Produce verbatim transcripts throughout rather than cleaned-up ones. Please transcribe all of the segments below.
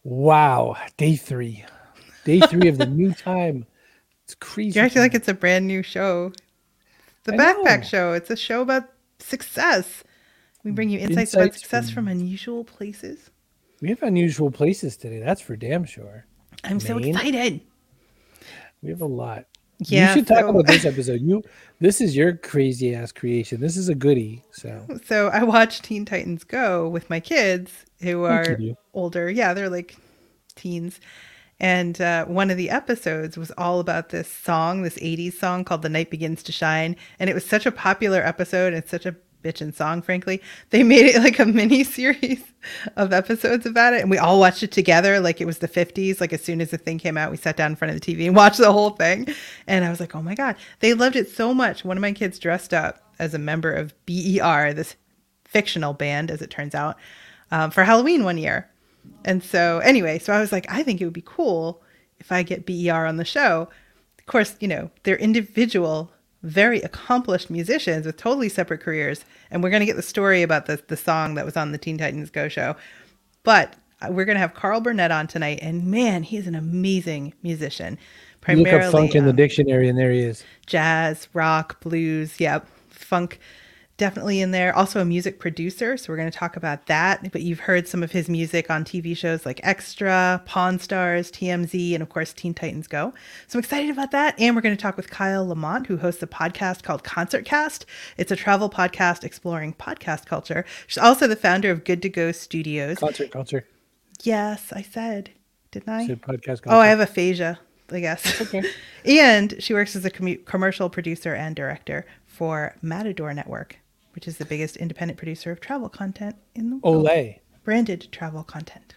Wow. Day three. Day three of the new time. It's crazy. You acting like it's a brand new show. The I Backpack know. Show. It's a show about success. We bring you insights, about Insights success from from unusual places. We have unusual places today. That's for damn sure. I'm so Maine. excited. We have a lot. You Yeah, should talk so about this episode. You, this is your crazy ass creation. This is a goodie. So so I watched Teen Titans Go with my kids who Like you are do. older. Yeah, they're like teens. And uh, one of the episodes was all about this song, this eighties song called The Night Begins to Shine. And it was such a popular episode and such a bitchin' song, frankly. They made it like a mini series of episodes about it. And we all watched it together like it was the fifties. Like as soon as the thing came out, we sat down in front of the T V and watched the whole thing. And I was like, oh my God, they loved it so much. One of my kids dressed up as a member of B E R, this fictional band, as it turns out, um, for Halloween one year. And so anyway, so I was like, I think it would be cool if I get B E R on the show. Of course, you know, they're individual, very accomplished musicians with totally separate careers. And we're going to get the story about the, the song that was on the Teen Titans Go show. But we're going to have Carl Burnett on tonight. And man, he's an amazing musician. You look Primarily up funk in the um, dictionary, and there he is. jazz, rock, blues. Yep. Funk. Definitely in there. Also a music producer. So we're going to talk about that. But you've heard some of his music on T V shows like Extra, Pawn Stars, T M Z, and of course, Teen Titans Go. So I'm excited about that. And we're going to talk with Kyle Lamont, who hosts a podcast called Concert Cast. It's a travel podcast exploring podcast culture. She's also the founder of Good to Go Studios. Concert, concert. Yes, I said. Didn't I? You said podcast. Concert. Oh, I have aphasia, I guess. Okay. And she works as a commu- commercial producer and director for Matador Network, which is the biggest independent producer of travel content in the world. Olay. Branded travel content.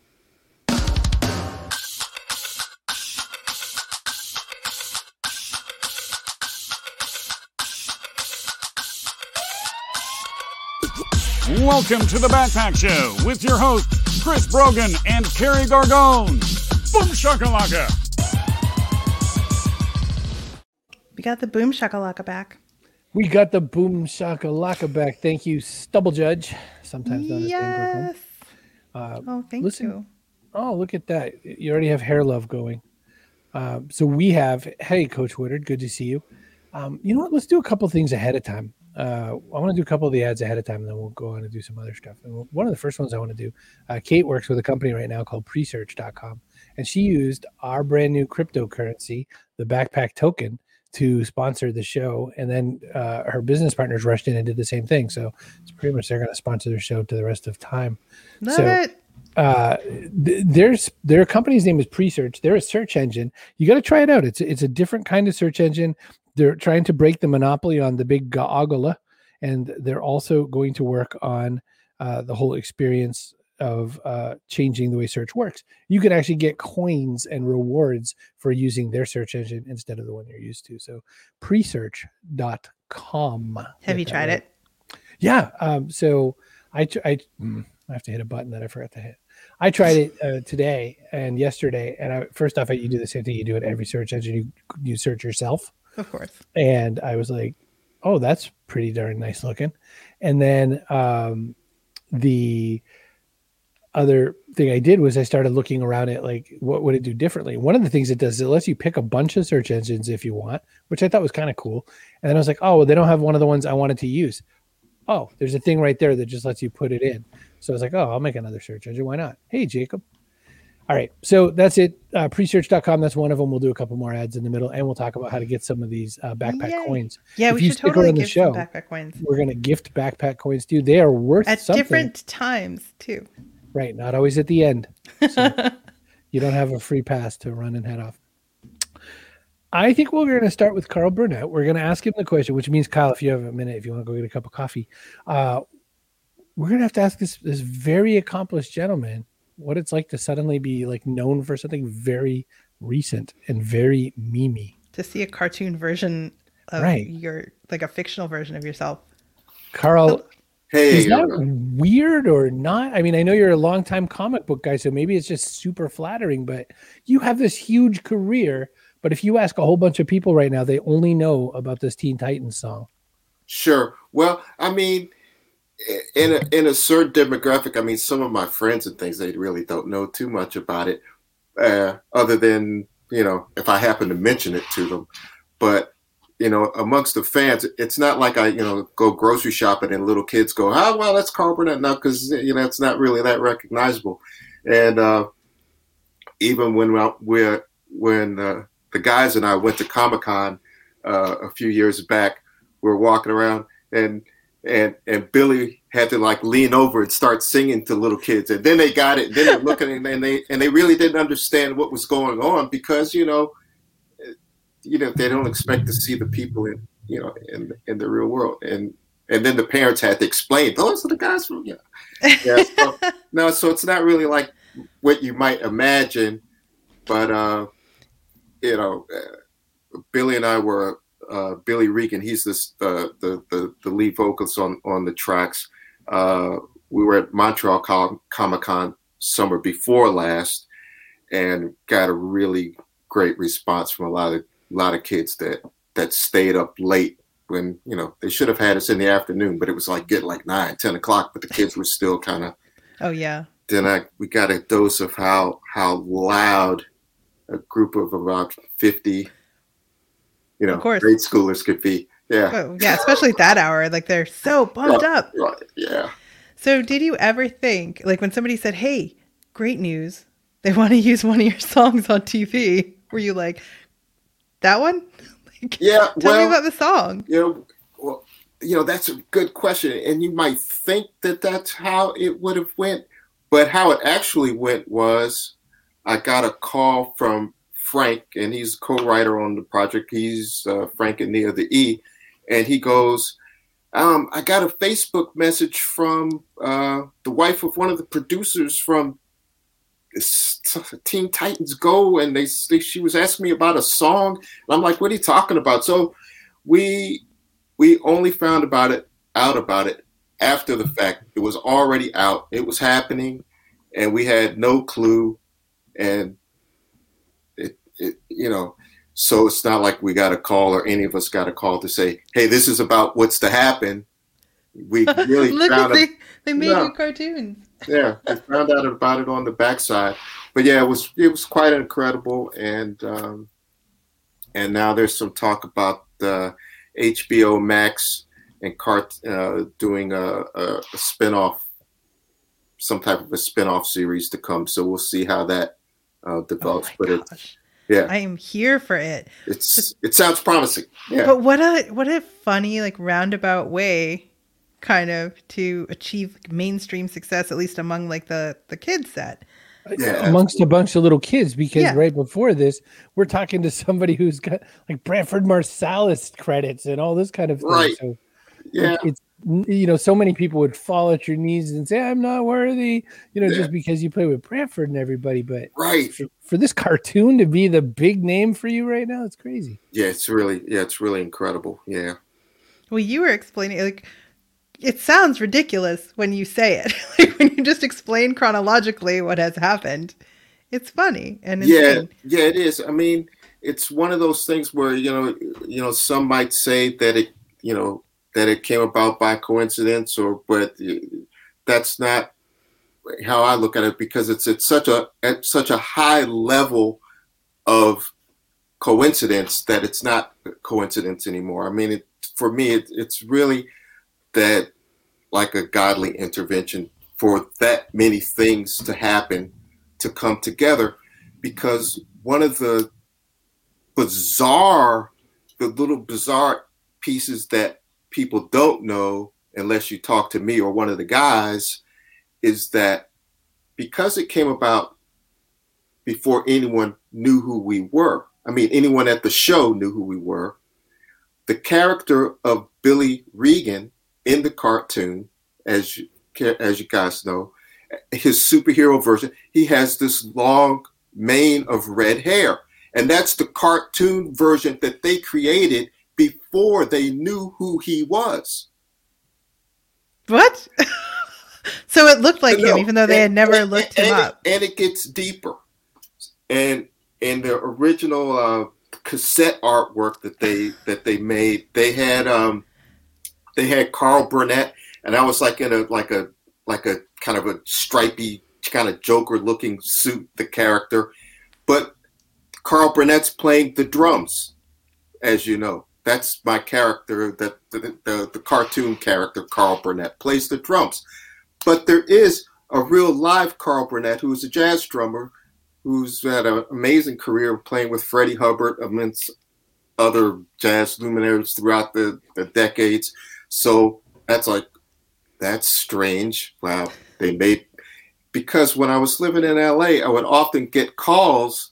Welcome to the Backpack Show with your hosts, Chris Brogan and Carrie Gargone. Boom shakalaka! We got the boom shakalaka back. We got the boom shakalaka back. Thank you, Stubble Judge, sometimes known yes. as Dan Uh, oh, thank listen, you. Oh, look at that. You already have hair love going. Um, so we have, hey, Coach Woodard, good to see you. Um, you know what? Let's do a couple things ahead of time. Uh, I want to do a couple of the ads ahead of time, and then we'll go on and do some other stuff. And one of the first ones I want to do, uh, Kate works with a company right now called presearch dot com, and she used our brand new cryptocurrency, the Backpack Token, to sponsor the show. And then uh, her business partners rushed in and did the same thing. So it's pretty much they're going to sponsor their show to the rest of time. Love so, it. Uh, th- there's their company's name is Presearch. They're a search engine. You got to try it out. It's it's a different kind of search engine. They're trying to break the monopoly on the big Googla, and they're also going to work on uh, the whole experience of uh, changing the way search works. You can actually get coins and rewards for using their search engine instead of the one you're used to. So presearch dot com. Have you tried it? Yeah. Um, so I, I, I have to hit a button that I forgot to hit. I tried it uh, today and yesterday. And I, first off, you do the same thing you do at every search engine. You, you search yourself. Of course. And I was like, oh, that's pretty darn nice looking. And then um, the other thing I did was I started looking around at like, what would it do differently? One of the things it does is it lets you pick a bunch of search engines if you want, which I thought was kind of cool. And then I was like, oh, well, they don't have one of the ones I wanted to use. Oh, there's a thing right there that just lets you put it in. So I was like, oh, I'll make another search engine. Why not? Hey, Jacob. All right. So that's it. Uh, presearch dot com. That's one of them. We'll do a couple more ads in the middle, and we'll talk about how to get some of these uh, backpack Yay. coins. Yeah, if we you should stick totally around the give show, some backpack coins. We're going to gift backpack coins to you. They are worth at something. different times too. Right. Not always at the end. So you don't have a free pass to run and head off. I think we're going to start with Carl Burnett. We're going to ask him the question, which means, Kyle, if you have a minute, if you want to go get a cup of coffee, uh, we're going to have to ask this, this very accomplished gentleman what it's like to suddenly be like known for something very recent and very memey. To see a cartoon version of right. your, like a fictional version of yourself. Carl, hey, is that weird or not? I mean, I know you're a longtime comic book guy, so maybe it's just super flattering, but you have this huge career. But if you ask a whole bunch of people right now, they only know about this Teen Titans song. Sure. Well, I mean, in a, in a certain demographic, I mean, some of my friends and things, they really don't know too much about it, uh, other than, you know, if I happen to mention it to them. But, you know, amongst the fans, it's not like I, you know, go grocery shopping and little kids go, oh, well, that's Carl Burnett. No, because, you know, it's not really that recognizable. And uh, even when we're, when uh, the guys and I went to Comic-Con uh, a few years back, we were walking around and and and Billy had to like lean over and start singing to little kids, and then they got it. And then they're looking and they and they really didn't understand what was going on because you know, you know they don't expect to see the people in you know in in the real world, and and then the parents had to explain those are the guys from you know. Yeah, so, no, so it's not really like what you might imagine, but uh, you know, uh, Billy and I were. Uh, Billy Regan, he's this uh, the, the the lead vocalist on on the tracks. Uh, we were at Montreal Com- Comic Con summer before last, and got a really great response from a lot of a lot of kids that that stayed up late when you know they should have had us in the afternoon, but it was like get like nine, ten o'clock, but the kids were still kind of. Oh yeah. Then I we got a dose of how how loud a group of about fifty. You know, grade schoolers could be. Yeah. Oh, yeah, especially at that hour. Like they're so pumped right, up. Right, yeah. So did you ever think, like when somebody said, hey, great news, they want to use one of your songs on T V, were you like, that one? Like, yeah. Tell well, me about the song. You know, well, you know, that's a good question. And you might think that that's how it would have went. But how it actually went was I got a call from Frank, and he's co-writer on the project. He's uh, Frank and Nia the E, and he goes, um, I got a Facebook message from uh, the wife of one of the producers from Teen Titans Go, and they, they she was asking me about a song. And I'm like, what are you talking about? So we we only found about it out about it after the fact. It was already out. It was happening, and we had no clue. And It, you know, so it's not like we got a call or any of us got a call to say, hey, this is about what's to happen. We really Look found at they, a, they made yeah, you cartoons. yeah, we found out about it on the backside. But yeah, it was it was quite incredible. And um, and now there's some talk about uh, H B O Max and Cart uh, doing a, a, a spinoff, some type of a spinoff series to come. So we'll see how that uh, develops. Oh but gosh. it's Yeah, I am here for it. It's it sounds promising. Yeah, but what a what a funny like roundabout way, kind of to achieve like, mainstream success, at least among like the the kids set. Yeah, amongst a bunch of little kids, because yeah. right before this, we're talking to somebody who's got like Branford Marsalis credits and all this kind of thing. Right. So yeah, it's you know, so many people would fall at your knees and say, I'm not worthy, you know, yeah. just because you play with Branford and everybody. But right. for, for this cartoon to be the big name for you right now, it's crazy. Yeah, it's really, yeah, it's really incredible. Yeah. Well, you were explaining, like, it sounds ridiculous when you say it. Like, when you just explain chronologically what has happened, it's funny and insane. Yeah, yeah, it is. I mean, it's one of those things where, you know, you know, some might say that it, you know, that it came about by coincidence, or but that's not how I look at it, because it's at such a at such a high level of coincidence that it's not coincidence anymore. I mean, it, for me, it, it's really that like a godly intervention for that many things to happen, to come together, because one of the bizarre, the little bizarre pieces that people don't know unless you talk to me or one of the guys is that because it came about before anyone knew who we were, I mean, anyone at the show knew who we were, the character of Billy Regan in the cartoon, as you, as you guys know, his superhero version, he has this long mane of red hair. And that's the cartoon version that they created before they knew who he was. What? So it looked like no, him, even though they and, had never and, looked and, him and up. It, and it gets deeper. And in the original uh, cassette artwork that they that they made, they had um, they had Carl Burnett and I was like in a like a like a kind of a stripy kind of Joker looking suit, the character, but Carl Burnett's playing the drums, as you know. That's my character, that the, the, the cartoon character Carl Burnett plays the drums. But there is a real live Carl Burnett who's a jazz drummer who's had an amazing career playing with Freddie Hubbard amongst other jazz luminaries throughout the, the decades. So that's like, that's strange. Wow. They made, because when I was living in L A, I would often get calls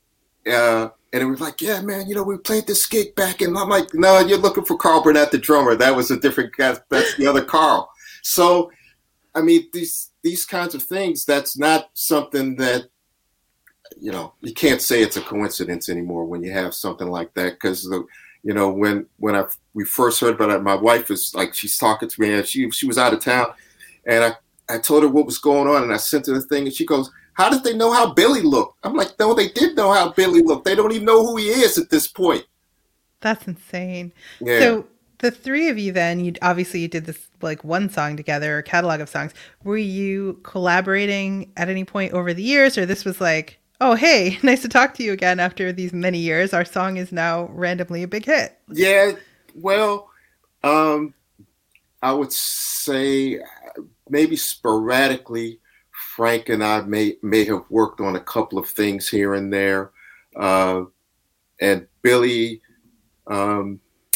uh, and it was like, yeah, man, you know, we played this gig back. And I'm like, no, you're looking for Carl Burnett, the drummer. That was a different guy. That's the other Carl. So, I mean, these these kinds of things, that's not something that, you know, you can't say it's a coincidence anymore when you have something like that. Because, you know, when when I we first heard about it, my wife is like, she's talking to me and she, she was out of town. And I, I told her what was going on and I sent her the thing and she goes, how did they know how Billy looked? I'm like, no, they did know how Billy looked. They don't even know who he is at this point. That's insane. Yeah. So the three of you then, you obviously you did this like one song together, a catalog of songs. Were you collaborating at any point over the years, or this was like, oh, hey, nice to talk to you again after these many years. Our song is now randomly a big hit. Yeah, well, um, I would say maybe sporadically, Frank and I may may have worked on a couple of things here and there. Uh, and Billy, um,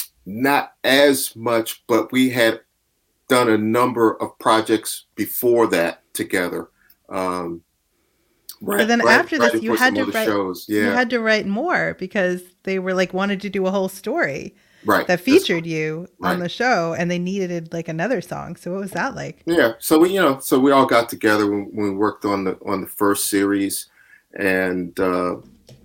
not as much, but we had done a number of projects before that together. Um, right, but then right, after right this, you had to write. Shows. Yeah. You had to write more because they were like wanted to do a whole story. Right. That featured That's, you right. on the show, and they needed like another song. So what was that like? Yeah. So we, you know, so we all got together when, when we worked on the on the first series, and uh,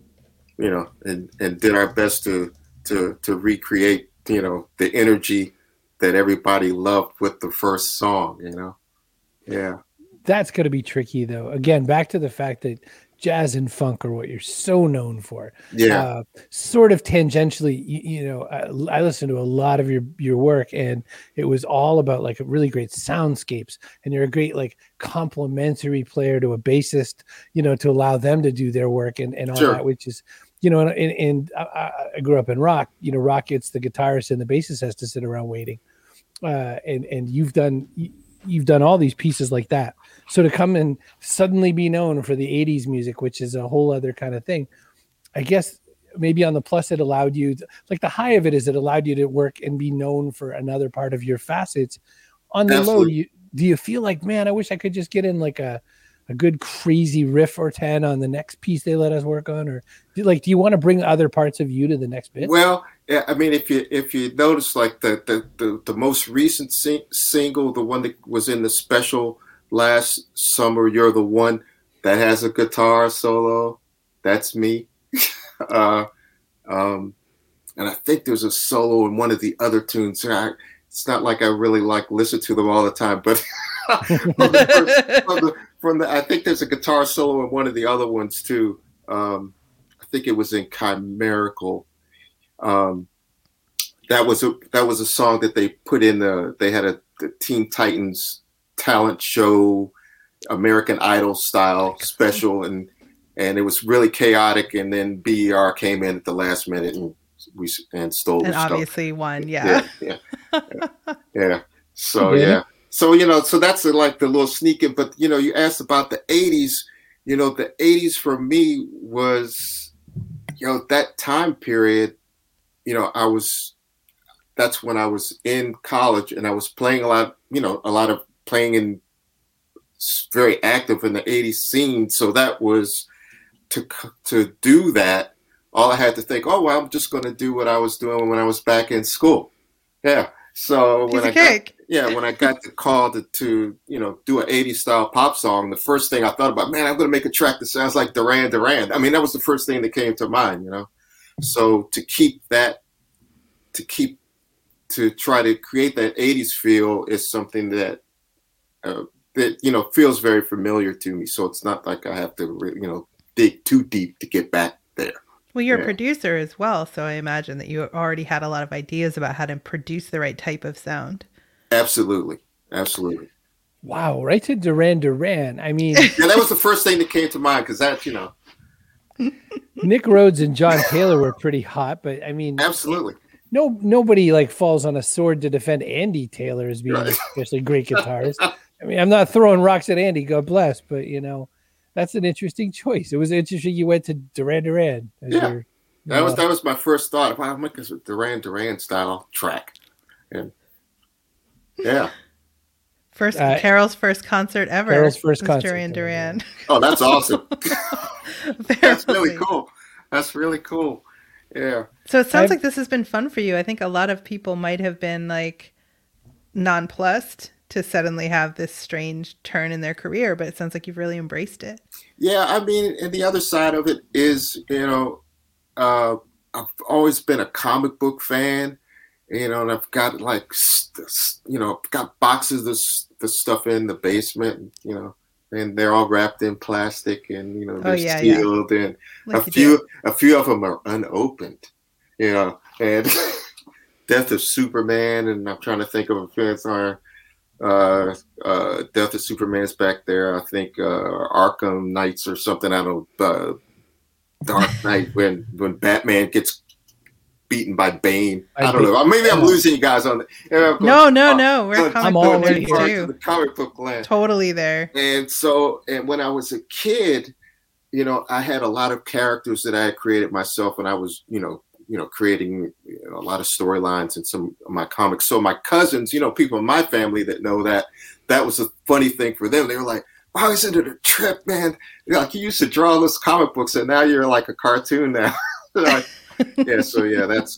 you know, and, and did our best to to to recreate, you know, the energy that everybody loved with the first song. You know. Yeah. That's going to be tricky, though. Again, back to the fact that jazz and funk are what you're so known for. Yeah. Uh, sort of tangentially, you, you know, I, I listened to a lot of your, your work and it was all about like a really great soundscapes, and you're a great, like complementary player to a bassist, you know, to allow them to do their work and, and all sure. that, which is, you know, and, and, and I, I grew up in rock, you know, rock, gets the guitarist and the bassist has to sit around waiting. Uh, and, and you've done, you've done all these pieces like that. So to come and suddenly be known for the eighties music, which is a whole other kind of thing, I guess maybe on the plus, it allowed you to, like the high of it is it allowed you to work and be known for another part of your facets. On the Absolutely. low, you, do you feel like, man, I wish I could just get in like a, a good crazy riff or ten on the next piece they let us work on? Or do, like, do you want to bring other parts of you to the next bit? Well, yeah, I mean, if you if you notice, like the the the, the most recent sing- single, the one that was in the special last summer, You're the One, that has a guitar solo, that's me. uh, um, and I think there's a solo in one of the other tunes. I, it's not like I really like listen to them all the time, but from, the, from, the, from the, I think there's a guitar solo in one of the other ones too. Um, I think it was in Chimerical. Um, that was a that was a song that they put in the. They had a the Teen Titans talent show, American Idol style special, and and it was really chaotic. And then B E R came in at the last minute and we and stole and the obviously stuff. won. Yeah, yeah, yeah. yeah. yeah. So yeah. yeah, so you know, so that's a, like the little sneak in. But you know, you asked about the eighties. You know, the eighties for me was, you know, that time period. You know, I was. That's when I was in college, and I was playing a lot. You know, a lot of playing in very active in the eighties scene. So that was to to do that. All I had to think, oh, well, I'm just going to do what I was doing when I was back in school. Yeah. So Piece when I cake. got, yeah, when I got the call to, to, you know, do an eighties style pop song, the first thing I thought about, man, I'm going to make a track that sounds like Duran Duran. I mean, that was the first thing that came to mind, you know. So to keep that, to keep, to try to create that eighties feel is something that, uh, that, you know, feels very familiar to me. So it's not like I have to, you know, dig too deep to get back there. Well, you're yeah. a producer as well, so I imagine that you already had a lot of ideas about how to produce the right type of sound. Absolutely. Absolutely. Wow, right to Duran Duran. I mean, Yeah, that was the first thing that came to mind because that, you know, Nick Rhodes and John Taylor were pretty hot, but I mean, absolutely. no, nobody like falls on a sword to defend Andy Taylor as being Right. especially great guitarist. I mean, I'm not throwing rocks at Andy, God bless, but you know, that's an interesting choice. It was interesting you went to Duran Duran. As Yeah. your, That was uh, that was my first thought. Wow, I'm making a Duran Duran style track, and yeah. First, Uh, Carol's first concert ever. Carol's first was concert Duran ever, Duran. Oh, that's awesome. That's really Apparently. cool. That's really cool. Yeah. So it sounds I've- like this has been fun for you. I think a lot of people might have been like nonplussed to suddenly have this strange turn in their career, but it sounds like you've really embraced it. Yeah, I mean, and the other side of it is, you know, uh, I've always been a comic book fan, you know, and I've got like, st- you know, got boxes of s- the stuff in the basement, you know, and they're all wrapped in plastic and, you know, they're Oh, yeah, yeah. sealed and Like a you few, do. a few of them are unopened, you know, and Death of Superman, and I'm trying to think of a film sorry, uh, uh, Death of Superman's back there. I think uh, Arkham Knights or something. I don't know. Uh, Dark Knight when when Batman gets beaten by Bane. By I don't know. Maybe I'm Bane. losing you guys on the. Yeah, I'm No, no, uh, no. We're uh, comic I'm book all nerds here. to the too. comic book land. Totally there. And so, and when I was a kid, you know, I had a lot of characters that I had created myself, and I was, you know, you know, creating you know, a lot of storylines in some of my comics. So my cousins, you know, people in my family that know that, that was a funny thing for them. They were like, "Wow, isn't it a trip, man? You know, like you used to draw those comic books, and now you're like a cartoon now." Like, yeah, so yeah, that's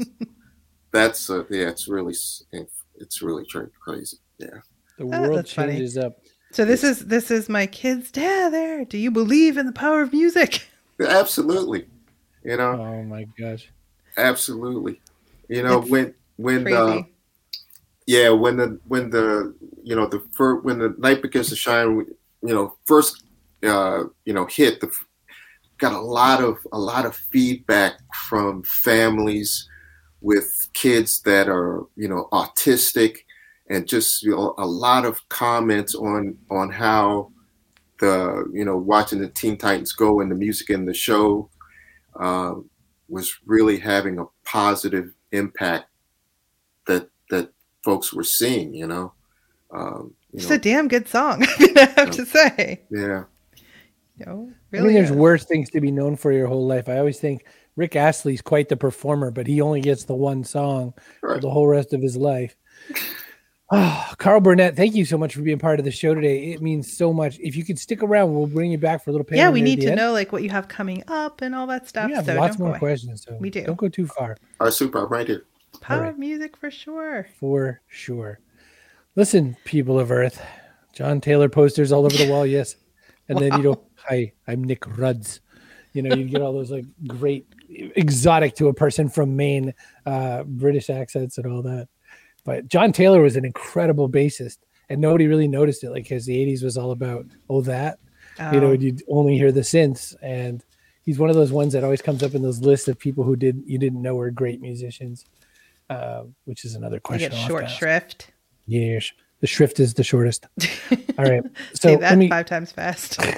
that's uh, yeah, it's really it's really crazy. Yeah, the Oh, world that's funny. changes up. So this is this is my kid's dad there. Do you believe in the power of music? absolutely. You know, Oh my gosh. absolutely. You know, It's when when Crazy. uh, yeah, when the when the you know the fir- when the Night Begins to Shine, you know, first uh, you know hit, the got a lot of a lot of feedback from families with kids that are you know autistic, and just you know, a lot of comments on on how the you know watching the Teen Titans Go and the music in the show uh, was really having a positive impact that that folks were seeing. You know, um, you It's know a damn good song, I'm gonna have to say. yeah. You know, I really mean, there's is. worse things to be known for your whole life. I always think Rick Astley's quite the performer, but he only gets the one song for Right. the whole rest of his life. Oh, Carl Burnett, thank you so much for being part of the show today. It means so much. If you could stick around, we'll bring you back for a little panel. Yeah, we near need the to end. know like what you have coming up and all that stuff. We have so lots don't go more away. questions, so We do. don't go too far. All right, super. I'm right here. Power All right. of music for sure. For sure. Listen, people of Earth, John Taylor posters all over the wall, yes. And then, you know, hi, I'm Nick Rhodes. You know, you get all those like great, exotic to a person from Maine, uh, British accents and all that. But John Taylor was an incredible bassist, and nobody really noticed it. Like, because the eighties was all about, oh, that, you know, Oh. you only hear the synths. And he's one of those ones that always comes up in those lists of people who did you didn't know were great musicians, uh, which is another You question. get I'll have short to ask. shrift. Yes, the shrift is the shortest. All right, so Say let that me five times fast. uh,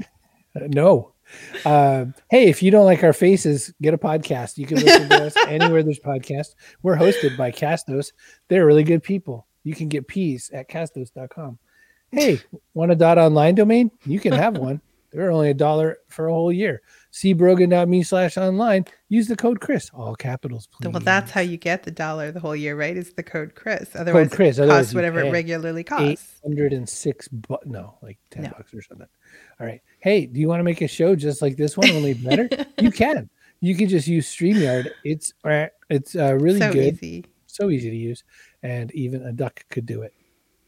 no. Uh, hey, if you don't like our faces, get a podcast. You can listen to us anywhere there's podcasts. We're hosted by Castos. They're really good people. You can get peas at castos dot com. Hey, want a dot online domain? You can have one. They're only a dollar for a whole year. c brogan dot me slash online. Use the code Chris, all capitals, please. Well, that's how you get the dollar the whole year, right? Is the code Chris. Otherwise, Chris, it otherwise costs you whatever pay. it regularly eight costs. hundred six bu- no like ten No. bucks or something. All right, hey, do you want to make a show just like this one, only better? You can. You can just use StreamYard. It's uh, it's uh, really so good, easy. so easy to use, and even a duck could do it.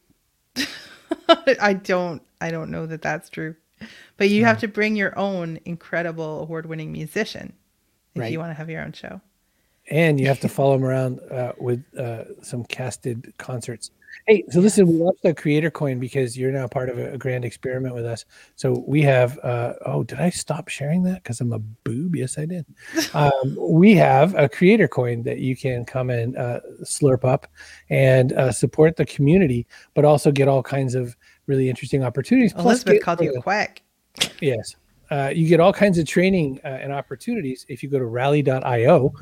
I don't I don't know that that's true. But you have to bring your own incredible award-winning musician if Right. you want to have your own show. And you have to follow them around uh, with uh, some casted concerts. Hey, so listen, we launched a creator coin because you're now part of a, a grand experiment with us. So we have, uh, oh, did I stop sharing that? Because I'm a boob. Yes, I did. Um, we have a creator coin that you can come and uh, slurp up and uh, support the community, but also get all kinds of really interesting opportunities. Plus Elizabeth get- called you a quack. Yes. Uh, you get all kinds of training uh, and opportunities if you go to rally dot io.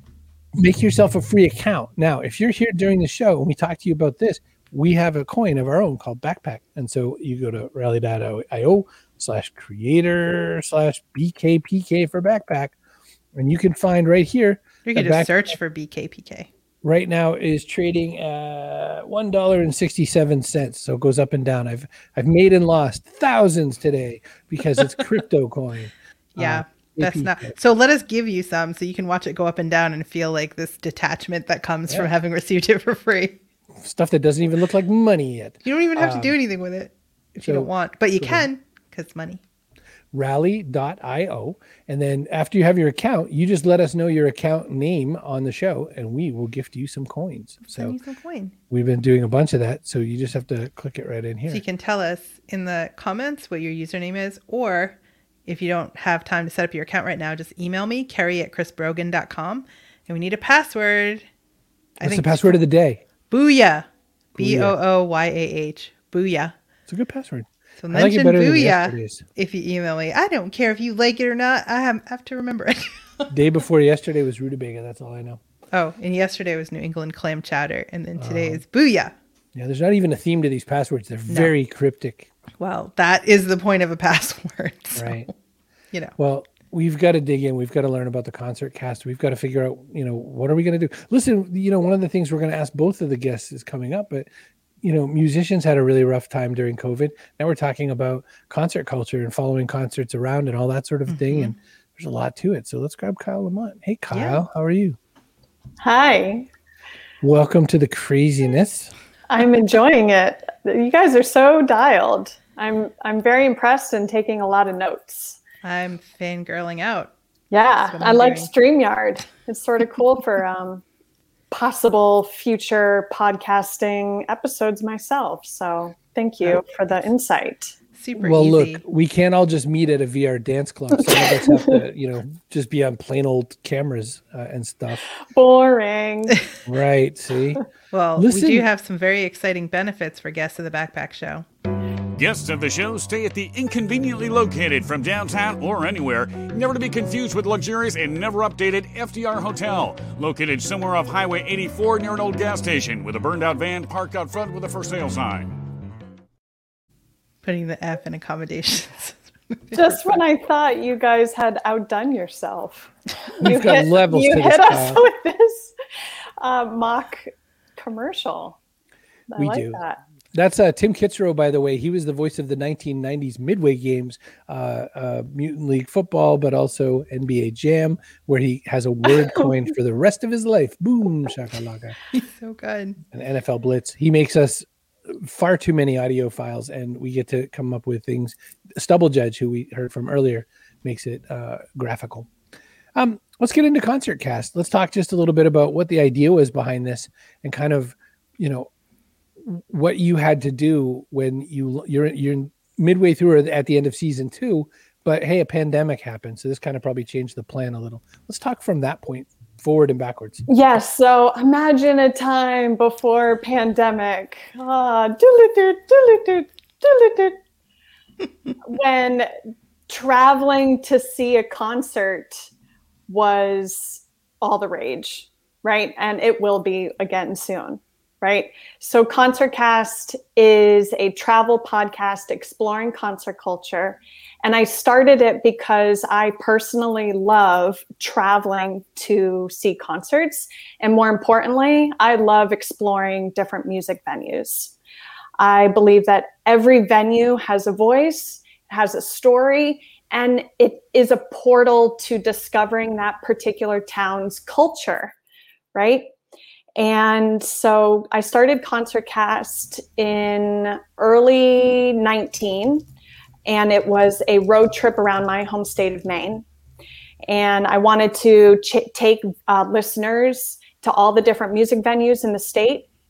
Make yourself a free account. Now, if you're here during the show and we talk to you about this, we have a coin of our own called Backpack. And so you go to rally dot io slash creator slash B K P K for Backpack. And you can find right here. You can just search for B K P K. Right now is trading at one dollar and sixty-seven cents. So it goes up and down. I've I've made and lost thousands today because it's crypto coin. Yeah. Uh, That's not so. Let us give you some so you can watch it go up and down and feel like this detachment that comes Yeah. from having received it for free. Stuff that doesn't even look like money yet. You don't even have Um, to do anything with it if so- you don't want, but you so- can because money. rally dot io. And then after you have your account, you just let us know your account name on the show and we will gift you some coins. Send So you some coin. we've been doing a bunch of that. So you just have to click it right in here. So you can tell us in the comments what your username is, or if you don't have time to set up your account right now, just email me, Carrie at chris brogan dot com. And we need a password. What's the password of the day? Booyah. B O O Y A H. Booyah. It's a good password. So I like it mention better than Booyah yesterday's. if you email me. I don't care if you like it or not. I have, have to remember it. Day before yesterday was rutabaga. That's all I know. Oh, and yesterday was New England clam chowder. And then today Oh. is Booyah. Yeah, there's not even a theme to these passwords. They're very cryptic. Well, that is the point of a password. So, Right. You know. Well, we've got to dig in. We've got to learn about the concert cast. We've got to figure out, you know, what are we going to do? Listen, you know, one of the things we're going to ask both of the guests is coming up, but, you know, musicians had a really rough time during COVID. Now we're talking about concert culture and following concerts around and all that sort of Mm-hmm. thing. And there's a lot to it. So let's grab Kyle Lamont. Hey, Kyle, Yeah. how are you? Hi, Welcome to the craziness. I'm enjoying it. You guys are so dialed. I'm I'm very impressed and taking a lot of notes. I'm fangirling out. Yeah, That's what I I'm like doing. StreamYard. It's sort of cool for um, possible future podcasting episodes myself. So thank you for the insight. Super Well, easy. look, we can't all just meet at a V R dance club. Some of us have to, you know, just be on plain old cameras uh, and stuff. Boring. Right. See? Well, Listen- we do have some very exciting benefits for guests of the Backpack Show. Guests of the show stay at the inconveniently located from downtown or anywhere, never to be confused with luxurious and never updated F D R Hotel, located somewhere off Highway eighty-four near an old gas station with a burned out van parked out front with a for sale sign. Putting the F in accommodations. Just when I thought you guys had outdone yourself. We've you got hit, levels you to hit this, us Kyle. with this uh, mock commercial. I We like do. that. That's uh, Tim Kitzrow, by the way. He was the voice of the nineteen nineties Midway Games, uh, uh, Mutant League Football, but also N B A Jam, where he has a word coin for the rest of his life. Boom, shakalaka. So good. And N F L Blitz. He makes us far too many audio files, and we get to come up with things. Stubble Judge, who we heard from earlier, makes it uh, graphical. Um, let's get into Concert Cast. Let's talk just a little bit about what the idea was behind this, and kind of, you know, what you had to do when you you're you're midway through or at the end of season two. But hey, a pandemic happened, so this kind of probably changed the plan a little. Let's talk from that point forward and backwards. Yes. So imagine a time before pandemic. Ah, doodle-doo, doodle-doo, doodle-doo. When traveling to see a concert was all the rage, right? And it will be again soon, right? So ConcertCast is a travel podcast exploring concert culture. And I started it because I personally love traveling to see concerts. And more importantly, I love exploring different music venues. I believe that every venue has a voice, has a story, and it is a portal to discovering that particular town's culture, right? And so I started ConcertCast in early nineteen, and it was a road trip around my home state of Maine. And I wanted to ch- take uh, listeners to all the different music venues in the state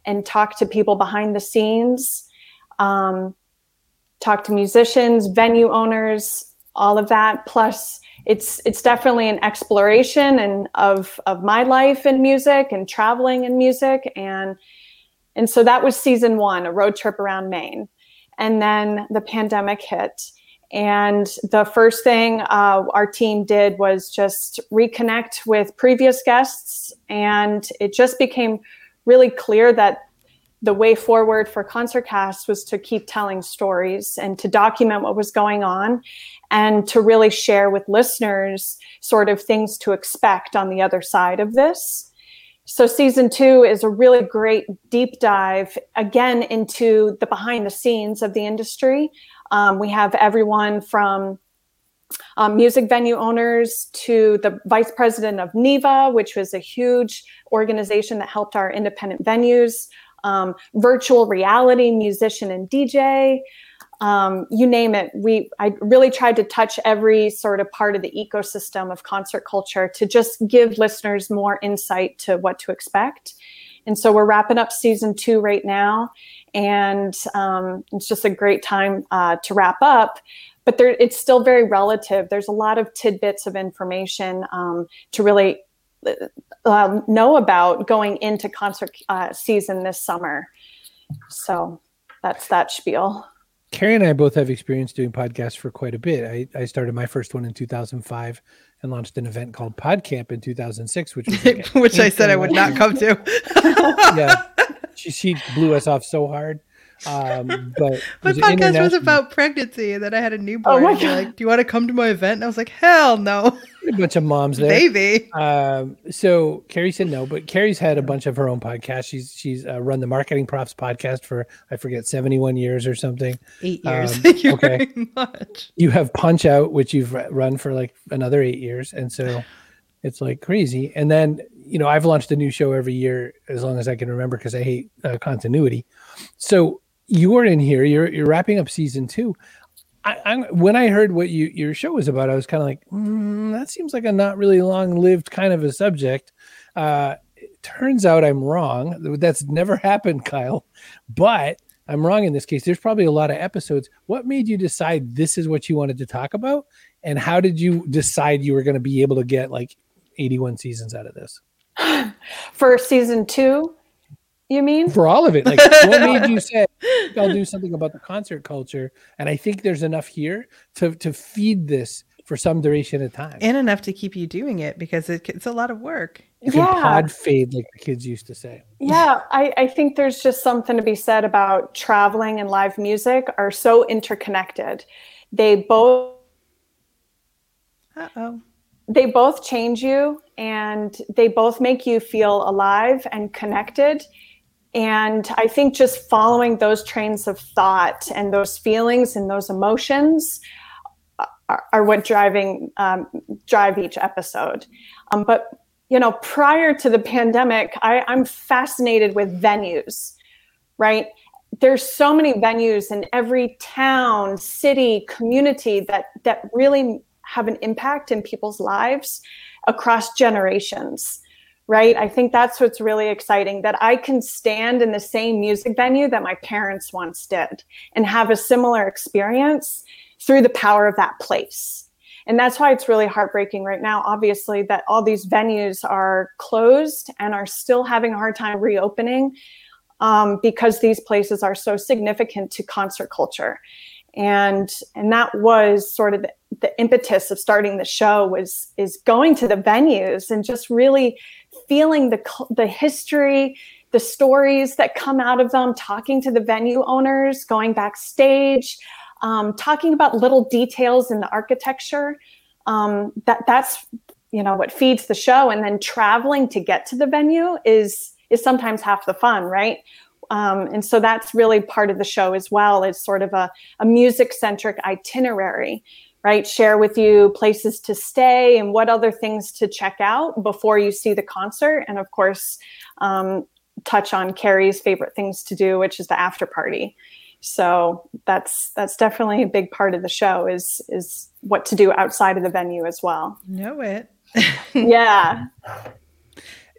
and talk to people behind the scenes, um, talk to musicians, venue owners, all of that. Plus, it's it's definitely an exploration and of of my life in music and traveling in music. And and so that was season one, a road trip around Maine. And then the pandemic hit. And the first thing uh, our team did was just reconnect with previous guests. And it just became really clear that the way forward for ConcertCast was to keep telling stories and to document what was going on and to really share with listeners sort of things to expect on the other side of this. So season two is a really great deep dive, again, into the behind the scenes of the industry. Um, we have everyone from um, music venue owners to the vice president of NEVA, which was a huge organization that helped our independent venues, um, virtual reality musician and D J, um, you name it. We I really tried to touch every sort of part of the ecosystem of concert culture to just give listeners more insight to what to expect. And so we're wrapping up season two right now, and um, it's just a great time uh, to wrap up. But there, it's still very relative. There's a lot of tidbits of information um, to really uh, know about going into concert uh, season this summer. So that's that spiel. Carrie and I both have experience doing podcasts for quite a bit. I, I started my first one in two thousand five and launched an event called PodCamp in two thousand six, which was like which I said I would not come to. Yeah, she, she blew us off so hard. Um, but my podcast was about pregnancy, and then I had a newborn. Oh and you're like, do you want to come to my event? And I was like, hell no. A bunch of moms there. Maybe. Um, so Carrie said no, but Carrie's had a bunch of her own podcasts. She's she's uh, run the Marketing Props podcast for, I forget, seventy-one years or something. Eight years. Um, Thank you okay. very much. You have Punch Out, which you've run for like another eight years. And so it's like crazy. And then, you know, I've launched a new show every year as long as I can remember because I hate uh, continuity. So you are in here, you're you're wrapping up season two. I, I when I heard what you your show was about, I was kind of like, mm, that seems like a not really long-lived kind of a subject. Uh, it turns out I'm wrong. That's never happened, Kyle. But I'm wrong in this case. There's probably a lot of episodes. What made you decide this is what you wanted to talk about? And how did you decide you were going to be able to get like eighty-one seasons out of this? For season two? You mean? For all of it. Like, what made you say, I'll do something about the concert culture? And I think there's enough here to, to feed this for some duration of time. And enough to keep you doing it because it, it's a lot of work. You can yeah. pod fade, like the kids used to say. Yeah, I, I think there's just something to be said about traveling and live music are so interconnected. They both... Uh-oh. They both change you and they both make you feel alive and connected. And I think just following those trains of thought and those feelings and those emotions are, are what driving um, drive each episode. Um, but, you know, prior to the pandemic, I, I'm fascinated with venues, right? There's so many venues in every town, city, community that that really have an impact in people's lives across generations. Right? I think that's what's really exciting, that I can stand in the same music venue that my parents once did and have a similar experience through the power of that place. And that's why it's really heartbreaking right now, obviously, that all these venues are closed and are still having a hard time reopening um, because these places are so significant to concert culture. And and that was sort of the, the impetus of starting the show was is going to the venues and just really feeling the the history, the stories that come out of them, talking to the venue owners, going backstage, um, talking about little details in the architecture. Um, that that's you know what feeds the show, and then traveling to get to the venue is is sometimes half the fun, right? Um, and so that's really part of the show as well. It's sort of a, a music-centric itinerary, right? Share with you places to stay and what other things to check out before you see the concert. And of course, um, touch on Carrie's favorite things to do, which is the after party. So that's that's definitely a big part of the show is is what to do outside of the venue as well. Know it. Yeah.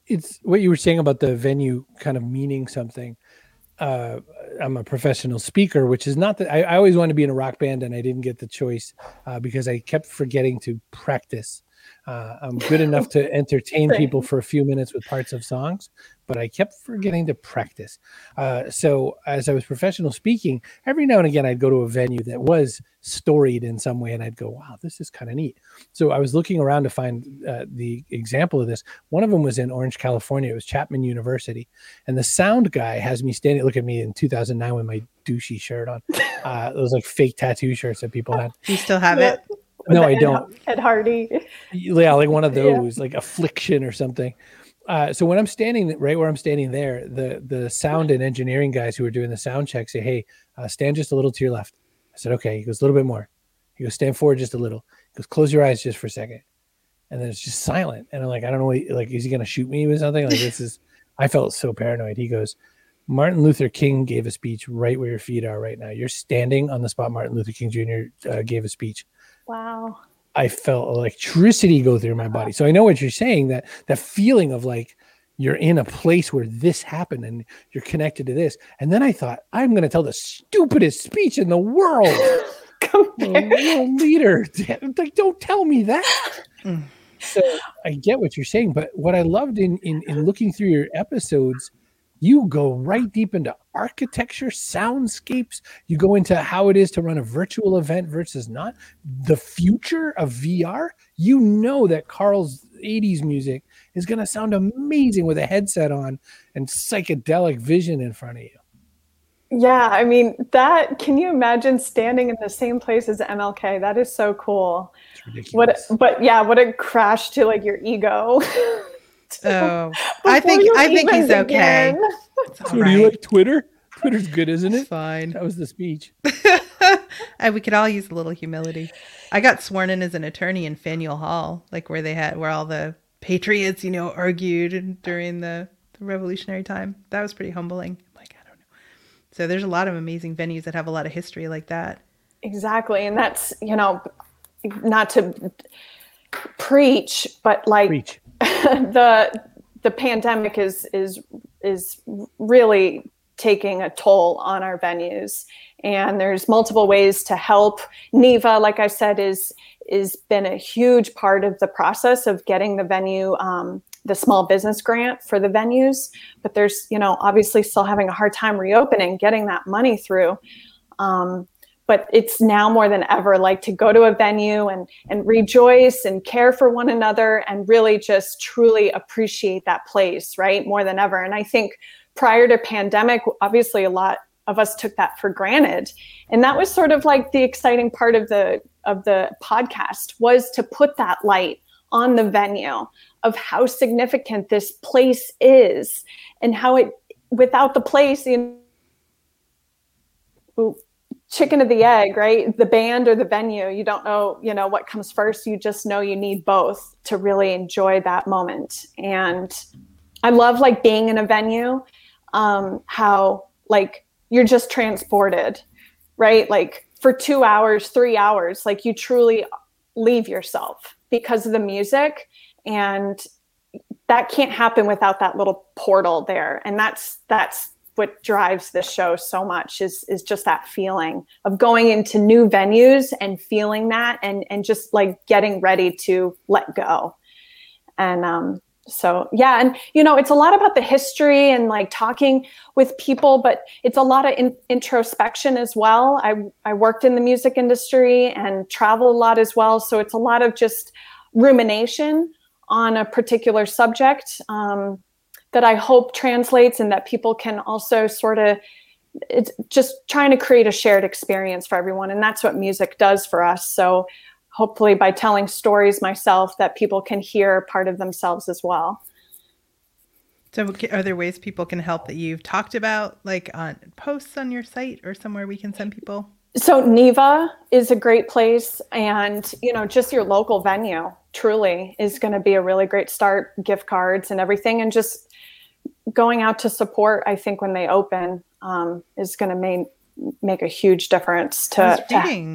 it's what you were saying about the venue kind of meaning something. Uh, I'm a professional speaker, which is not that I, I always wanted to be in a rock band, and I didn't get the choice uh, because I kept forgetting to practice. Uh, I'm good enough to entertain people for a few minutes with parts of songs, but I kept forgetting to practice. Uh, so as I was professional speaking, every now and again, I'd go to a venue that was storied in some way, and I'd go, wow, this is kind of neat. So I was looking around to find uh, the example of this. One of them was in Orange, California. It was Chapman University. And the sound guy has me standing, look at me in two thousand nine with my douchey shirt on. Uh, those like fake tattoo shirts that people had. Do you still have it? No, I don't. Ed Hardy. Yeah, like one of those, yeah. Like Affliction or something. Uh, so when I'm standing right where I'm standing there, the the sound and engineering guys who are doing the sound check say, hey, uh, stand just a little to your left. I said, okay. He goes, a little bit more. He goes, stand forward just a little. He goes, close your eyes just for a second. And then it's just silent. And I'm like, I don't know, what, like, is he going to shoot me with something? Like, this is, I felt so paranoid. He goes, Martin Luther King gave a speech right where your feet are right now. You're standing on the spot Martin Luther King Junior Uh, gave a speech. Wow. I felt electricity go through my body. So I know what you're saying, that that feeling of like you're in a place where this happened and you're connected to this. And then I thought, I'm going to tell the stupidest speech in the world. World leader. Like, don't tell me that. Mm. So I get what you're saying. But what I loved in, in, in looking through your episodes, you go right deep into architecture, soundscapes. You go into how it is to run a virtual event versus not. The future of V R. You know that Carl's eighties music is going to sound amazing with a headset on and psychedelic vision in front of you. Yeah, I mean, that, can you imagine standing in the same place as M L K? That is so cool. It's ridiculous. What, but yeah, what a crash to like your ego. Oh, I think I think he's okay. So right. Do you like Twitter? Twitter's good, isn't it? It's fine. That was the speech. And we could all use a little humility. I got sworn in as an attorney in Faneuil Hall, like where they had where all the patriots, you know, argued during the, the Revolutionary time. That was pretty humbling. I'm like, I don't know. So there's a lot of amazing venues that have a lot of history like that. Exactly, and that's, you know, not to preach, but like. Preach. the the pandemic is is is really taking a toll on our venues, and there's multiple ways to help. NEVA, like I said, is is been a huge part of the process of getting the venue um, the small business grant for the venues, but there's, you know, obviously still having a hard time reopening, getting that money through. Um, But it's now more than ever, like, to go to a venue and and rejoice and care for one another and really just truly appreciate that place, right? More than ever. And I think prior to pandemic, obviously a lot of us took that for granted. And that was sort of like the exciting part of the of the podcast, was to put that light on the venue of how significant this place is and how it, without the place, you know, chicken or the egg, right? The band or the venue. You don't know, you know, what comes first. You just know you need both to really enjoy that moment. And I love like being in a venue, um, how like you're just transported, right? Like for two hours, three hours, like you truly leave yourself because of the music. And that can't happen without that little portal there. And that's, that's, what drives this show so much is is just that feeling of going into new venues and feeling that and and just like getting ready to let go. And um so yeah, and you know, it's a lot about the history and like talking with people, but it's a lot of in, introspection as well. I I worked in the music industry and travel a lot as well, so it's a lot of just rumination on a particular subject. Um, that I hope translates and that people can also sort of, it's just trying to create a shared experience for everyone. And that's what music does for us. So hopefully by telling stories myself, that people can hear part of themselves as well. So are there ways people can help that you've talked about, like on posts on your site or somewhere we can send people? So NEVA is a great place, and, you know, just your local venue truly is going to be a really great start, gift cards and everything. And just going out to support, I think when they open, um, is going to make, make a huge difference to, I was reading,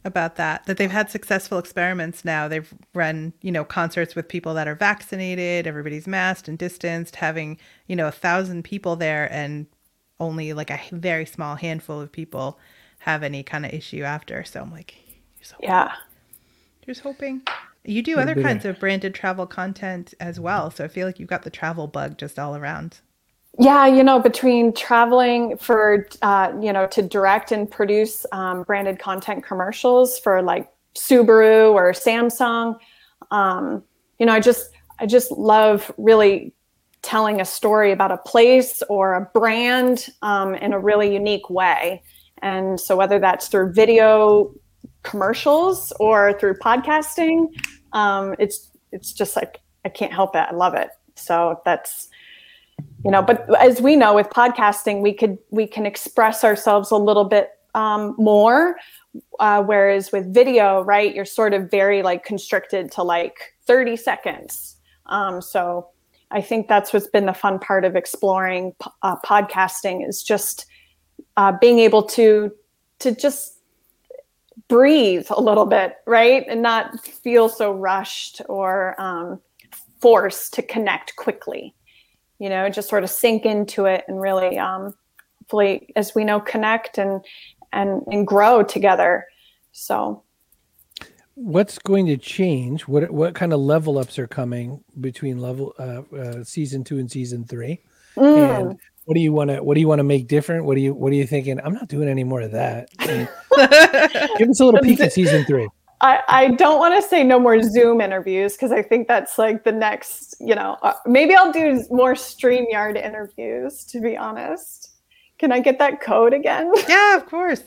about that, that they've had successful experiments now. They've run, you know, concerts with people that are vaccinated, everybody's masked and distanced, having, you know, a thousand people there, and only like a very small handful of people have any kind of issue after. So I'm like, here's hoping. Yeah. Here's hoping. You do other kinds of branded travel content as well. So I feel like you've got the travel bug just all around. Yeah, you know, between traveling for, uh, you know, to direct and produce um, branded content commercials for like Subaru or Samsung, um, you know, I just, I just love really telling a story about a place or a brand um, in a really unique way. And so whether that's through video commercials or through podcasting, um, it's, it's just like, I can't help it. I love it. So that's, you know, but as we know with podcasting, we could, we can express ourselves a little bit um, more, uh, whereas with video, right, you're sort of very like constricted to like thirty seconds. Um, so I think that's what's been the fun part of exploring uh, podcasting is just uh, being able to, to just breathe a little bit, right, and not feel so rushed or um, forced to connect quickly. You know, just sort of sink into it and really, um, hopefully, as we know, connect and and and grow together. So, what's going to change? What what kind of level ups are coming between level uh, uh, season two and season three? Mm. And what do you want to what do you want to make different? What do you what are you thinking? I'm not doing any more of that. Give us a little peek at season three. I, I don't want to say no more Zoom interviews because I think that's like the next, you know, uh, maybe I'll do more StreamYard interviews, to be honest. Can I get that code again? Yeah, of course.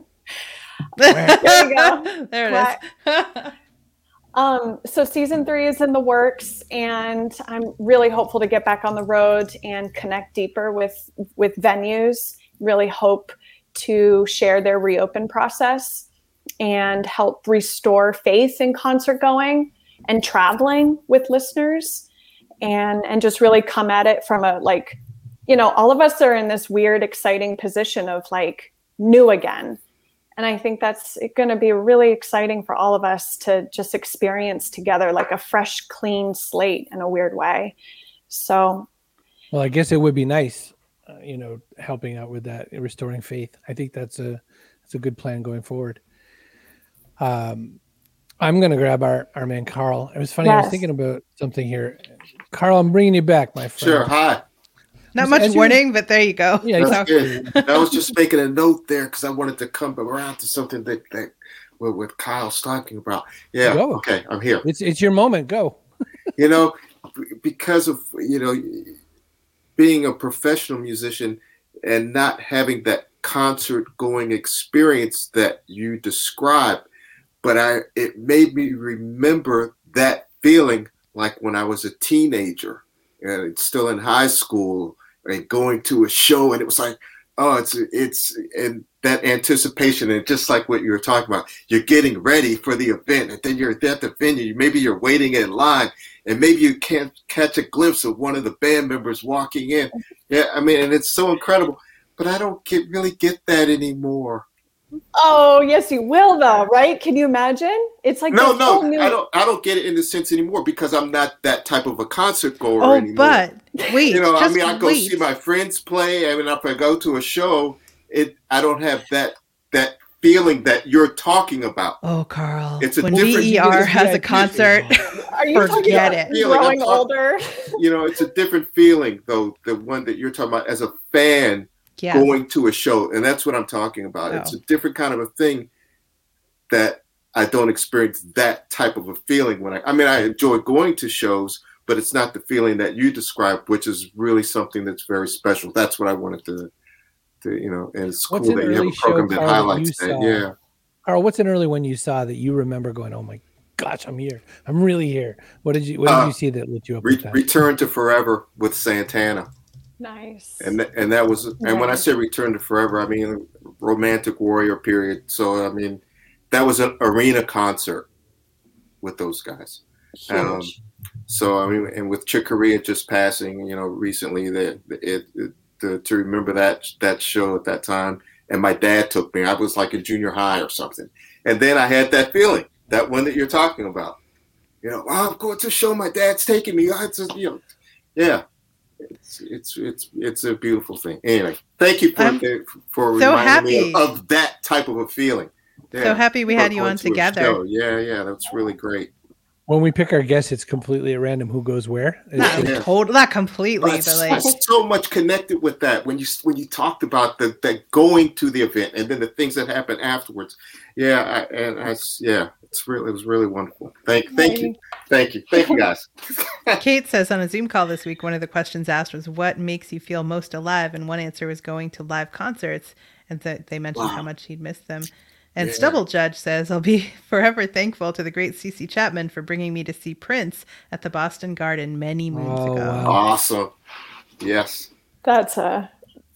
There you go. There it is. um, so season three is in the works, and I'm really hopeful to get back on the road and connect deeper with, with venues. Really hope to share their reopen process and help restore faith in concert going and traveling with listeners, and and just really come at it from a, like, you know, all of us are in this weird, exciting position of like new again. And I think that's going to be really exciting for all of us to just experience together, like a fresh, clean slate in a weird way. So, well, I guess it would be nice, uh, you know, helping out with that, restoring faith. I think that's a, that's a good plan going forward. Um, I'm going to grab our, our man, Carl. It was funny. Yes. I was thinking about something here. Carl, I'm bringing you back, my friend. Sure. Hi. Not much as warning, you, but there you go. Yeah, that's good. I was just making a note there because I wanted to come around to something that, that what, what Kyle's talking about. Yeah. Go. Okay. I'm here. It's, it's your moment. Go. You know, because of, you know, being a professional musician and not having that concert going experience that you described, but I, it made me remember that feeling like when I was a teenager and still in high school and going to a show, and it was like, oh, it's, it's, and that anticipation, and just like what you were talking about, you're getting ready for the event, and then you're at the venue, maybe you're waiting in line, and maybe you can't catch a glimpse of one of the band members walking in. Yeah, I mean, and it's so incredible, but I don't get really get that anymore. Oh, yes, you will, though, right? Can you imagine? It's like no, no, new... I don't. I don't get it in the sense anymore because I'm not that type of a concert goer oh, anymore. But wait, you know, just I mean, I go wait. see my friends play. I mean, if I go to a show, it I don't have that that feeling that you're talking about. Oh, Carl, it's a when different. V E R has a concert, are you talking about it? Growing talking, older? You know, it's a different feeling though. The one that you're talking about as a fan. Yeah. Going to a show, and that's what I'm talking about. Oh. It's a different kind of a thing that I don't experience that type of a feeling when I, I mean, I enjoy going to shows, but it's not the feeling that you described, which is really something that's very special. That's what I wanted to, to you know, and it's what's cool that you have a program that highlights that. Saw? Yeah. Carl, what's an early one you saw that you remember going, oh my gosh, I'm here. I'm really here. What did you, what did uh, you see that lit you up? Re- with that? Return to Forever with Santana. Nice. And th- and that was and nice. When I say Return to Forever, I mean Romantic Warrior period. So I mean that was an arena concert with those guys. Huge. Um, so I mean, and with Chick Corea just passing, you know, recently, that it, it to, to remember that that show at that time, and my dad took me. I was like in junior high or something, And then I had that feeling, that one that you're talking about. You know, wow, I'm going to a show my dad's taking me. I just, you know, yeah. It's it's it's it's a beautiful thing. Anyway, thank you for I'm for so reminding happy. me of, of that type of a feeling. Yeah. So happy we had you on together. Yeah, yeah, that's really great. When we pick our guests, it's completely at random who goes where. Not, Yeah. total, not completely, But but like so much connected with that when you when you talked about the, the going to the event and then the things that happen afterwards. Yeah, I, and I yeah, it's really it was really wonderful. Thank thank you, thank you, thank you guys. Kate says on a Zoom call this week, one of the questions asked was, "What makes you feel most alive?" And one answer was going to live concerts, and th- they mentioned Wow. how much he'd missed them. And Yeah. Stubble Judge says, "I'll be forever thankful to the great Cece Chapman for bringing me to see Prince at the Boston Garden many moons Oh, ago." wow. Awesome. Yes. That's a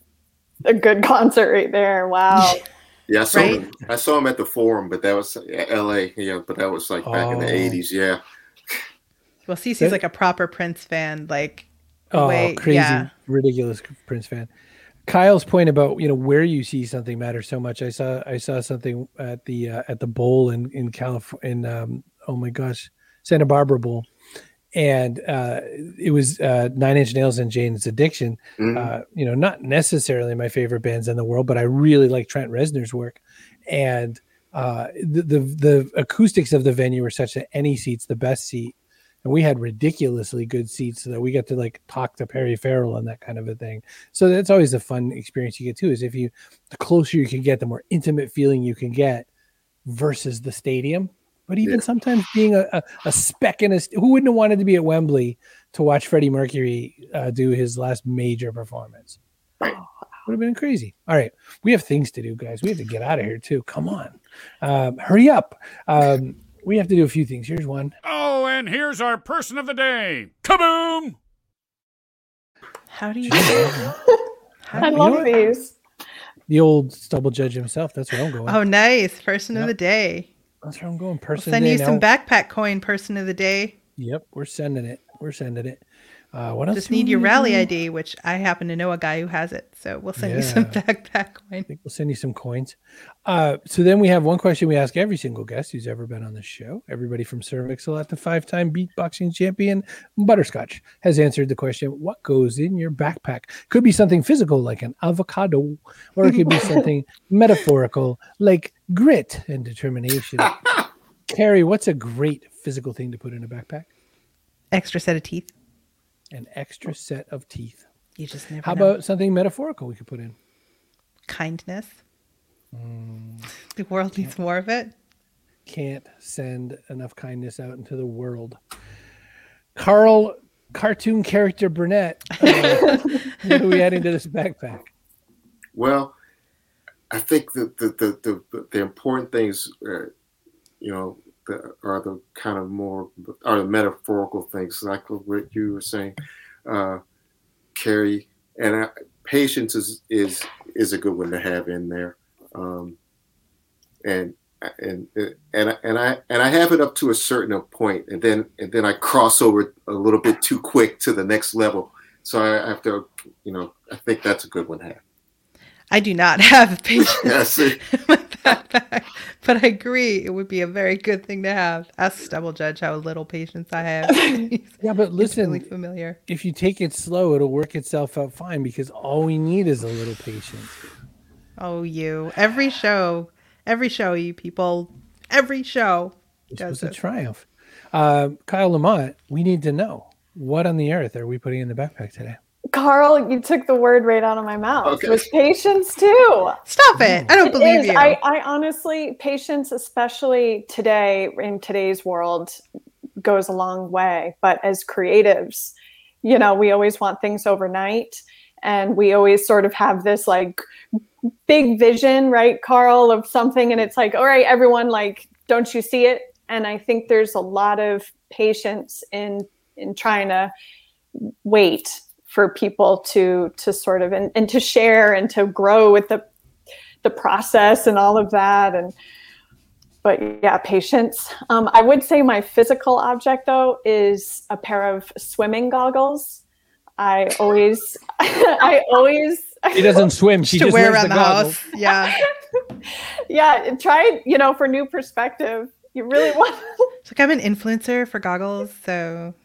a good concert right there. Wow. Yeah, I saw Right? him. I saw him at the Forum, but that was L A. Yeah, but that was like back in the Oh. eighties. Yeah. Well, Cece's That- like a proper Prince fan, like Oh, way, crazy, yeah. ridiculous Prince fan. Kyle's point about you know where you see something matters so much. I saw I saw something at the uh, at the bowl in in California in um, oh my gosh Santa Barbara Bowl, and uh, it was uh, Nine Inch Nails and Jane's Addiction. Mhm. Uh, you know, not necessarily my favorite bands in the world, but I really like Trent Reznor's work, and uh, the, the the acoustics of the venue were such that any seat's the best seat. And we had ridiculously good seats so that we got to like talk to Perry Farrell and that kind of a thing. So that's always a fun experience you get too, is if you, the closer you can get, the more intimate feeling you can get versus the stadium. But even Yeah. sometimes being a, a, a speck in a, st- who wouldn't have wanted to be at Wembley to watch Freddie Mercury uh, do his last major performance? Right. Would have been crazy. All right. We have things to do, guys. We have to get out of here too. Come on. Um, hurry up. Um, we have to do a few things. Here's one. Oh, and here's our person of the day. Kaboom! How do you? I You know love what? these. The old Stubble Judge himself. That's where I'm going. Oh, nice. Person of Yep. the day. That's where I'm going. We'll Person send of you the day some now. backpack coin, person of the day. Yep, we're sending it. We're sending it. Uh, what else? Just do need we your to rally do? I D, which I happen to know a guy who has it. So we'll send you some Yeah. backpack I coin. think we'll send you some coins. Uh, so then we have one question we ask every single guest who's ever been on the show. Everybody from Sir Mix-a-Lot, the five-time beatboxing champion Butterscotch, has answered the question, what goes in your backpack? Could be something physical like an avocado, or it could be something metaphorical like grit and determination. Carrie, what's a great physical thing to put in a backpack? Extra set of teeth. An extra set of teeth. You just never How know. about something metaphorical we could put in? Kindness? Mm, The world needs more of it. can't send enough kindness out into the world. Carl, cartoon character Burnett, uh, what do we add into this backpack? Well, I think that the the, the, the important things, uh, you know, the, are the kind of more are the metaphorical things, like what you were saying, uh, Carrie. And I, patience is is is a good one to have in there, um, and and and I, and I and I have it up to a certain point, and then and then I cross over a little bit too quick to the next level. So I have to, you know, I think that's a good one to have. I do not have patience Yeah, see. with backpack, but I agree it would be a very good thing to have. Ask Stubble Judge how little patience I have. He's Yeah, but listen, really familiar. if you take it slow, it'll work itself out fine because all we need is a little patience. Oh, you. Every show, every show, you people, every show This does was a this. triumph. Uh, Kyle Lamont, we need to know, what on the earth are we putting in the backpack today? Carl, you took the word right out of my mouth. Okay. It was patience too. Stop it. I don't It believe is. you. I, I honestly, patience, especially today in today's world, goes a long way. But as creatives, you know, we always want things overnight. And we always sort of have this like big vision, right, Carl, of something. And it's like, all right, everyone, like, don't you see it? And I think there's a lot of patience in in trying to wait for people to to sort of and, and to share and to grow with the the process and all of that. And but yeah, patience. Um, I would say my physical object though is a pair of swimming goggles. I always I always She doesn't swim. She to just wear wears around the the, goggles. house. Yeah. Yeah, try, you know, for new perspective. You really want. It's like I'm an influencer for goggles, so.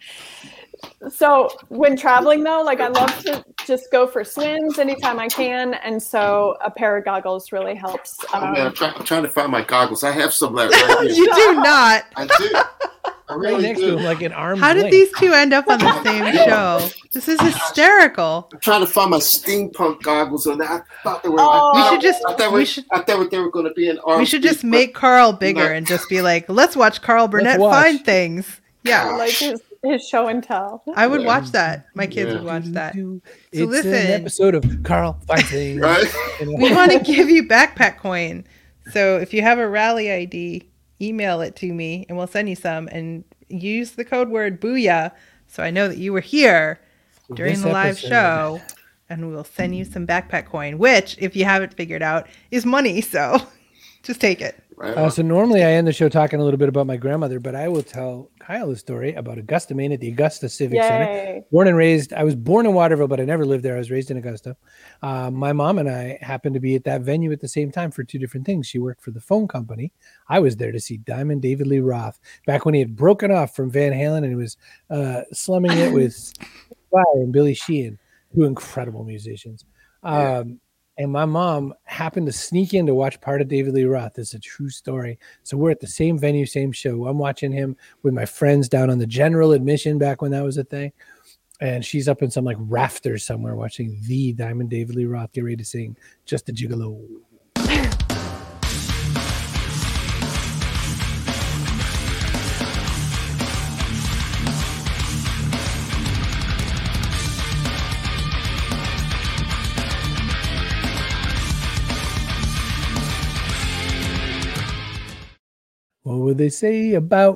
So when traveling though, like I love to just go for swims anytime I can, and so a pair of goggles really helps. Um, oh, man, I'm, try, I'm trying to find my goggles. I have some left right here. You do not. I do. I really right next do. to him, like an arm. How did these two end up on the same show? This is hysterical. I'm trying to find my steampunk goggles, and I thought they were. Oh. I, We should just- I thought, we we, should- I thought they were going to be an arm. We should just piece, make Carl bigger No. and just be like, let's watch Carl Burnett watch. find things. Yeah, like his, his show and tell. I would Yeah. watch that. My kids Yeah. would watch that. It's listen. an episode of Carl Find Things. Right? We want to give you backpack coin. So if you have a rally I D, email it to me and we'll send you some, and use the code word Booyah so I know that you were here during This the live episode. show, and we'll send you some backpack coin, which, if you haven't figured out, is money. So just take it. Right Uh, on. so normally I end the show talking a little bit about my grandmother, but I will tell Kyle a story about Augusta, Maine at the Augusta Civic Center. Yay. Born and raised, I was born in Waterville, but I never lived there. I was raised in Augusta. Uh, my mom and I happened to be at that venue at the same time for two different things. She worked for the phone company. I was there to see Diamond David Lee Roth back when he had broken off from Van Halen and he was uh, slumming it with Fire and Billy Sheehan, two incredible musicians. Yeah. Um, And my mom happened to sneak in to watch part of David Lee Roth. It's a true story. So we're at the same venue, same show. I'm watching him with my friends down on the general admission back when that was a thing. And she's up in some like rafters somewhere watching the Diamond David Lee Roth get ready to sing Just a Gigolo. What would they say about